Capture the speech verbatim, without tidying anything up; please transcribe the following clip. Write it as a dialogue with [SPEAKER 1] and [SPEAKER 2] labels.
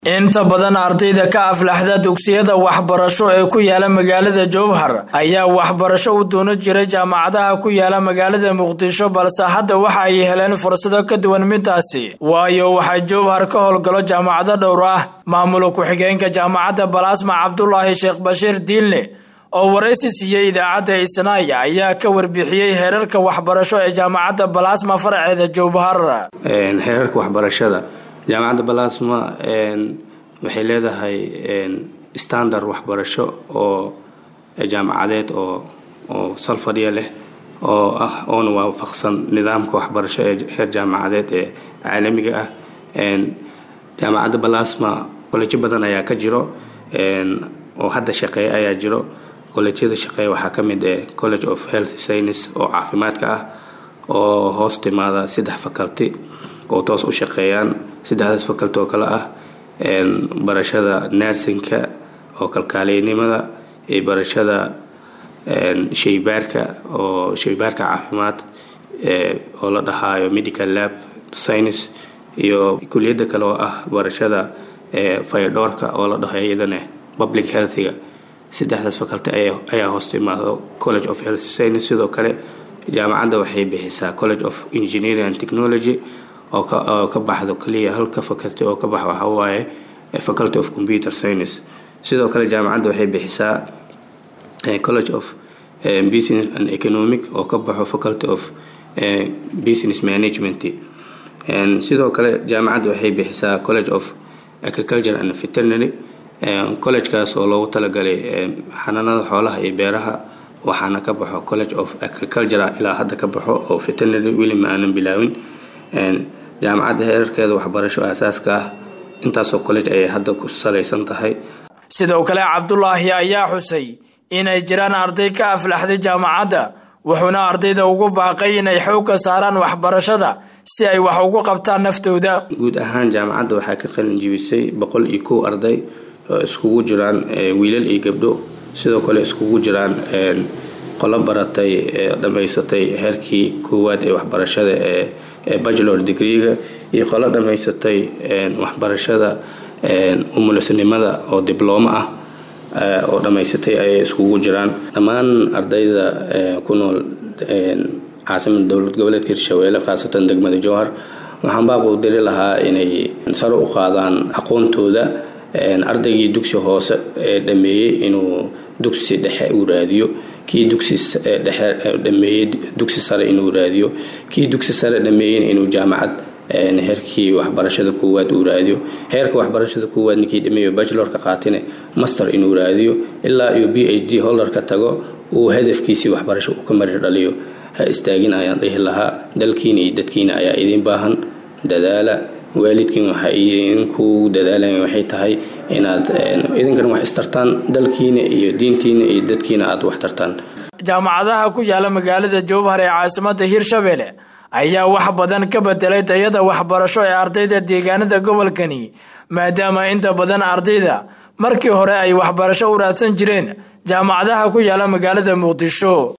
[SPEAKER 1] inta badan ardayda ka aflaxda dugsiyada waxbarasho ee ku yaala magaalada Jowhar ayaa waxbarasho u doona jiray jaamacadaha ku yaala magaalada Muqdisho balse hadda waxa ay heleen fursado ka duwan midaasi waayo waxa Jowhar ka howlgalo jaamacado dhowr ah maamulka ku xigeenka jaamacadda Balaasma Cabdullaahi Sheekh Bashiir Diilne oo wareysi siiyay idaacadda Isnaaya ayaa ka warbixiyay heerarka waxbarasho ee jaamacadda Balaasma faraceeda Jowhar
[SPEAKER 2] een heerarka waxbarashada jaamacadda Balaasma een waxay leedahay een standard waxbarasho oo jaamacadeed oo oo salfadhiya leh oo ah oo waafaqsan nidaamka waxbarasho ee heer jaamacadeed ee caalamiga ah een jaamacadda Balaasma college badan ayaa ka jiro een oo hadda shaqeeya ayaa jiro college-yada shaqeeya waxa kamid ah College of Health Science oo caafimaadka ah oo hoos timaada saddex faculty oo toos u shaqeeyaan saddexdaas faculty oo kala ah een barashada nursing-ka oo kalkaaliyeynimada ee barashada een shaybaarka oo shaybaarka caafimaad ee oo la dhahayo medical lab science iyo kulliyada kale oo ah barashada ee fayadhowrka oo la dhahayo iyadana public health-ga saddexdaas faculty ayaa hoos timaada College of Health Science sidoo kale jaamacadda waxay bixisaa College of Engineering and Technology oo ka oo ka baxdo kaliya halka faculty oo ka bax waxa waaye Faculty of Computer Science sidoo kale jaamacadda waxay bixisaa College of Business and Economic oo ka baxo Faculty of Business Management and sidoo kale jaamacadda waxay bixisaa College of Agriculture and Veterinary college kaas oo loogu talagalay xanaanada xoolaha iyo beeraha waxaana ka baxo College of Agriculture ilaa hadda ka baxo oo veterinary weli ma aanan bilaawin een jaamacadda heerarkeeda waxbarasho asaaska ah intaas oo college ay hadda ku saleysan tahay
[SPEAKER 1] sidoo kale Cabdullaahi ayaa xusay inay jiraan arday ka aflaxday jaamacadda wuxuuna ardayda ugu baaqay inay xoog ka saaraan waxbarashada si ay wax ugu qabtaan naftooda
[SPEAKER 2] guud ahaan jaamacadda waxa ka qalin jibisay boqol iyo kow arday oo iskugu jiraan wiilal iyo gabdho sidoo kale iskugu jiraan een qolo baratay dhameysatay heerkii koowaad ee waxbarashada ee bachelor degree-ga iyo qolo dhameysatay een waxbarashada een umulisinimada oo diploma ah oo dhameysatay ay iskugu jiraan dhammaan ardayda ku nool een caasimada dowlad goboleedka Hirshabeelle khaasatan degmada Jowhar waxaan baaq u diri lahaa inay sare u qaadaan aqoontooda een ardaygii dugsi hoose ee dhameeyay inuu dugsi dhexe u raadiyo kii dugsi dhexe dhameeyay dugsi sare inuu raadiyo kii dugsi sare dhameeyay inuu jaamacad een heerkii waxbarashada koowaad u raadiyo heerka waxbarashada koowaad ninkii dhameeyo bachelor ka qaatine master inuu raadiyo ilaa iyo PhD holder ka tago uu hadafkiisa waxbarasho u ka marin dhaliyo ha istaagin ayaan dhihi lahaa dalkiina iyo dadkiina ayaa idin baahan dadaala waalidkiin waxa idinku dadaalayaan waxay tahay inaad idinkan wax istartaan dalkiina iyo diintiina iyo dadkiina aad wax tartaan
[SPEAKER 1] jaamacadaha ku yaala magaalada Jowhar ee caasimadda Hirshabeelle ayaa wax badan ka bedelay tayada waxbarasho ee ardayda deegaanada gobolkani maadaama inta badan ardayda markii hore ay waxbarasho u raadsan jireen jaamacadaha ku yaala magaalada Muqdisho